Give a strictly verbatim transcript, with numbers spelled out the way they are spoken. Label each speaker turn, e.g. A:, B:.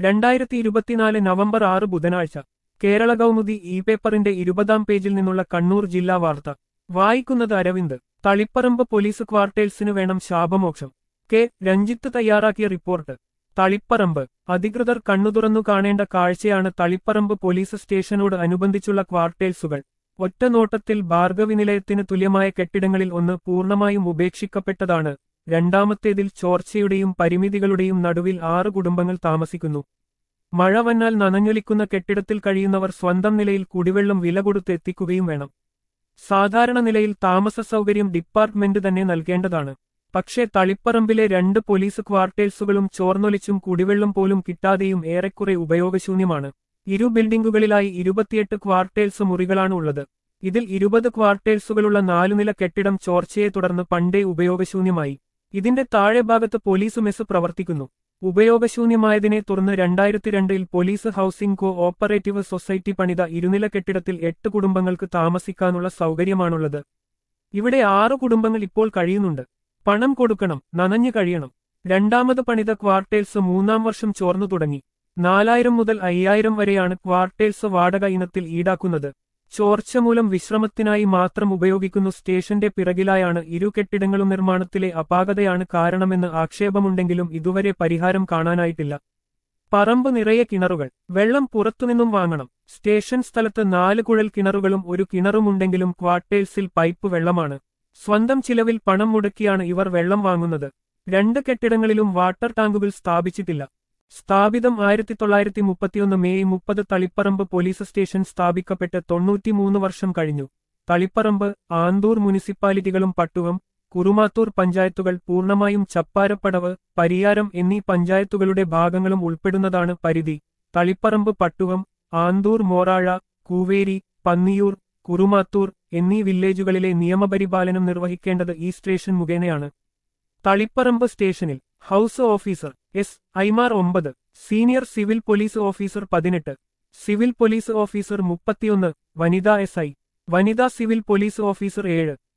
A: രണ്ടായിരത്തി ഇരുപത്തിനാല് നവംബർ ആറ് ബുധനാഴ്ച കേരള കൗമുദി ഇ പേപ്പറിന്റെ ഇരുപതാം പേജിൽ നിന്നുള്ള കണ്ണൂർ ജില്ലാ വാർത്ത വായിക്കുന്നത് അരവിന്ദ്. തളിപ്പറമ്പ് പോലീസ് ക്വാർട്ടേഴ്സിനു വേണം ശാപമോക്ഷം. കെ രഞ്ജിത്ത് തയ്യാറാക്കിയ റിപ്പോർട്ട്. തളിപ്പറമ്പ് അധികൃതർ കണ്ണുതുറന്നു കാണേണ്ട കാഴ്ചയാണ് തളിപ്പറമ്പ് പോലീസ് സ്റ്റേഷനോട് അനുബന്ധിച്ചുള്ള ക്വാർട്ടേഴ്സുകൾ. ഒറ്റനോട്ടത്തിൽ ഭാർഗവി നിലയത്തിന് തുല്യമായ കെട്ടിടങ്ങളിൽ ഒന്ന് പൂർണ്ണമായും ഉപേക്ഷിക്കപ്പെട്ടതാണ്. രണ്ടാമത്തേതിൽ ചോർച്ചയുടെയും പരിമിതികളുടെയും നടുവിൽ ആറ് കുടുംബങ്ങൾ താമസിക്കുന്നു. മഴ വന്നാൽ നനഞ്ഞൊലിക്കുന്ന കെട്ടിടത്തിൽ കഴിയുന്നവർ സ്വന്തം നിലയിൽ കുടിവെള്ളം വില കൊടുത്ത് എത്തിക്കുകയും വേണം. സാധാരണ നിലയിൽ താമസ സൗകര്യം ഡിപ്പാർട്ട്മെന്റ് തന്നെ നൽകേണ്ടതാണ്. പക്ഷേ തളിപ്പറമ്പിലെ രണ്ട് പോലീസ് ക്വാർട്ടേഴ്സുകളും ചോർന്നൊലിച്ചും കുടിവെള്ളം പോലും കിട്ടാതെയും ഏറെക്കുറെ ഉപയോഗശൂന്യമാണ്. ഇരു ബിൽഡിംഗുകളിലായി ഇരുപത്തിയെട്ട് ക്വാർട്ടേഴ്സ് മുറികളാണ് ഉള്ളത്. ഇതിൽ ഇരുപത് ക്വാർട്ടേഴ്സുകളുള്ള നാലുനില കെട്ടിടം ചോർച്ചയെ തുടർന്ന് പണ്ടേ ഉപയോഗശൂന്യമായി. ഇതിന്റെ താഴെഭാഗത്ത് പോലീസ് മെസ് പ്രവർത്തിക്കുന്നു. ഉപയോഗശൂന്യമായതിനെ തുടർന്ന് രണ്ടായിരത്തി രണ്ടിൽ police housing co operative society പണിത ഇരുനില കെട്ടിടത്തിൽ എട്ട് കുടുംബങ്ങൾക്ക് താമസിക്കാനുള്ള സൗകര്യമാണുള്ളത്. ഇവിടെ ആറു കുടുംബങ്ങൾ ഇപ്പോൾ കഴിയുന്നുണ്ട്. പണം കൊടുക്കണം, നനഞ്ഞു കഴിയണം. രണ്ടാമത് പണിത ക്വാർട്ടേഴ്സ് മൂന്നാം വർഷം ചോർന്നു തുടങ്ങി. നാലായിരം മുതൽ അയ്യായിരം വരെയാണ് ക്വാർട്ടേഴ്സ് വാടക ഇനത്തിൽ ഈടാക്കുന്നത്. ചോർച്ച മൂലം വിശ്രമത്തിനായി മാത്രം ഉപയോഗിക്കുന്നു. സ്റ്റേഷന്റെ പിറകിലായാണ് ഇരു കെട്ടിടങ്ങളും. നിർമ്മാണത്തിലെ അപാകതയാണ് കാരണമെന്ന് ആക്ഷേപമുണ്ടെങ്കിലും ഇതുവരെ പരിഹാരം കാണാനായിട്ടില്ല. പറമ്പ് നിറയെ കിണറുകൾ. വെള്ളം പുറത്തുനിന്നും വാങ്ങണം. സ്റ്റേഷൻ സ്ഥലത്ത് നാല് കുഴൽ കിണറുകളും ഒരു കിണറുമുണ്ടെങ്കിലും ക്വാർട്ടേഴ്സിൽ പൈപ്പ് വെള്ളമാണ്. സ്വന്തം ചിലവിൽ പണം മുടക്കിയാണ് ഇവർ വെള്ളം വാങ്ങുന്നത്. രണ്ട് കെട്ടിടങ്ങളിലും വാട്ടർ ടാങ്കുകൾ സ്ഥാപിച്ചിട്ടില്ല. സ്ഥാപിതം ആയിരത്തി തൊള്ളായിരത്തി മുപ്പത്തിയൊന്ന് മെയ് മുപ്പത്. തളിപ്പറമ്പ് പോലീസ് സ്റ്റേഷൻ സ്ഥാപിക്കപ്പെട്ട് തൊണ്ണൂറ്റിമൂന്ന് വർഷം കഴിഞ്ഞു. തളിപ്പറമ്പ്, ആന്തൂർ മുനിസിപ്പാലിറ്റികളും പട്ടുവം, കുറുമാത്തൂർ പഞ്ചായത്തുകൾ പൂർണ്ണമായും ചപ്പാരപ്പടവ്, പരിയാരം എന്നീ പഞ്ചായത്തുകളുടെ ഭാഗങ്ങളും ഉൾപ്പെടുന്നതാണ് പരിധി. തളിപ്പറമ്പ്, പട്ടുവം, ആന്തൂർ, മോറാഴ, കൂവേരി, പന്നിയൂർ, കുറുമാത്തൂർ എന്നീ വില്ലേജുകളിലെ നിയമപരിപാലനം നിർവഹിക്കേണ്ടത് ഈ സ്റ്റേഷൻ മുഖേനയാണ്. തളിപ്പറമ്പ് സ്റ്റേഷനിൽ ഹൌസ് ഓഫീസർ എസ് ഐമാർ ഒമ്പത്, സീനിയർ സിവിൽ പോലീസ് ഓഫീസർ പതിനെട്ട്, സിവിൽ പോലീസ് ഓഫീസർ മുപ്പത്തിയൊന്ന്, വനിതാ എസ് ഐ, വനിതാ സിവിൽ പോലീസ് ഓഫീസർ ഏഴ്.